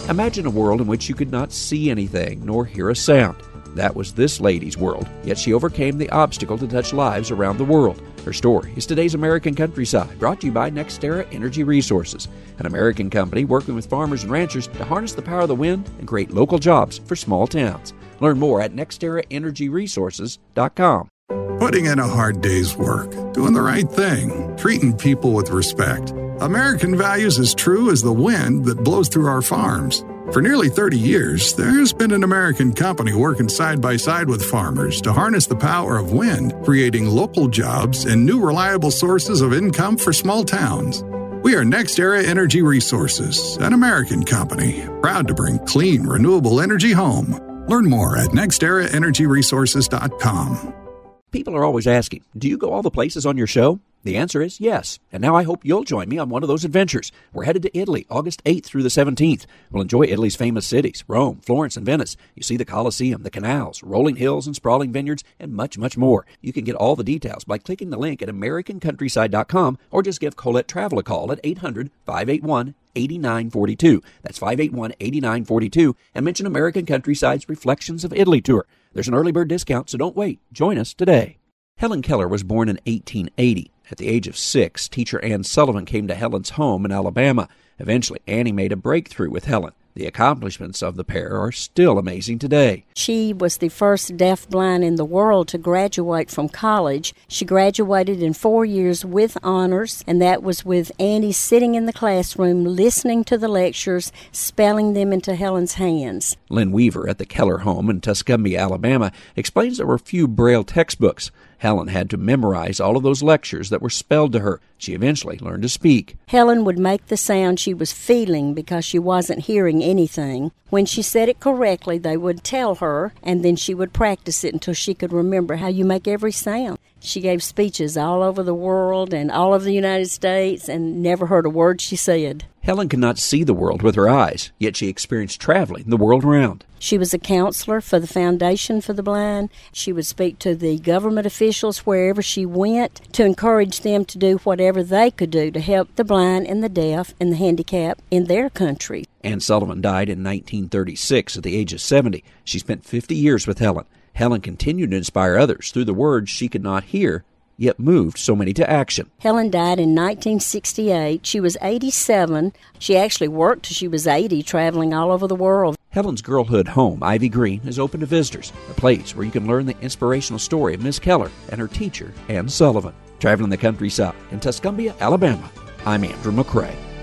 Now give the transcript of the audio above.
Imagine a world in which you could not see anything nor hear a sound. That was this lady's world, yet she overcame the obstacle to touch lives around the world. Her story is today's American Countryside, brought to you by NextEra Energy Resources, an American company working with farmers and ranchers to harness the power of the wind and create local jobs for small towns. Learn more at nexteraenergyresources.com. Putting in a hard day's work, doing the right thing, treating people with respect. American values as true as the wind that blows through our farms. For nearly 30 years, there's been an American company working side by side with farmers to harness the power of wind, creating local jobs and new reliable sources of income for small towns. We are NextEra Energy Resources, an American company, proud to bring clean, renewable energy home. Learn more at nexteraenergyresources.com. People are always asking, do you go all the places on your show? The answer is yes, and now I hope you'll join me on one of those adventures. We're headed to Italy, August 8th through the 17th. We'll enjoy Italy's famous cities, Rome, Florence, and Venice. You see the Colosseum, the canals, rolling hills and sprawling vineyards, and much, much more. You can get all the details by clicking the link at AmericanCountryside.com or just give Colette Travel a call at 800-581-8942. That's 581-8942, and mention American Countryside's Reflections of Italy tour. There's an early bird discount, so don't wait. Join us today. Helen Keller was born in 1880. At the age of 6, teacher Ann Sullivan came to Helen's home in Alabama. Eventually, Annie made a breakthrough with Helen. The accomplishments of the pair are still amazing today. She was the first deafblind in the world to graduate from college. She graduated in 4 years with honors, and that was with Annie sitting in the classroom, listening to the lectures, spelling them into Helen's hands. Lynn Weaver at the Keller home in Tuscumbia, Alabama, explains there were few Braille textbooks. Helen had to memorize all of those lectures that were spelled to her. She eventually learned to speak. Helen would make the sound she was feeling because she wasn't hearing anything. When she said it correctly, they would tell her, and then she would practice it until she could remember how you make every sound. She gave speeches all over the world and all over the United States and never heard a word she said. Helen could not see the world with her eyes, yet she experienced traveling the world around. She was a counselor for the Foundation for the Blind. She would speak to the government officials wherever she went to encourage them to do whatever they could do to help the blind and the deaf and the handicapped in their country. Ann Sullivan died in 1936 at the age of 70. She spent 50 years with Helen. Helen continued to inspire others through the words she could not hear, yet moved so many to action. Helen died in 1968. She was 87. She actually worked till she was 80, traveling all over the world. Helen's girlhood home, Ivy Green, is open to visitors, a place where you can learn the inspirational story of Miss Keller and her teacher, Ann Sullivan. Traveling the countryside in Tuscumbia, Alabama, I'm Andrew McCrae.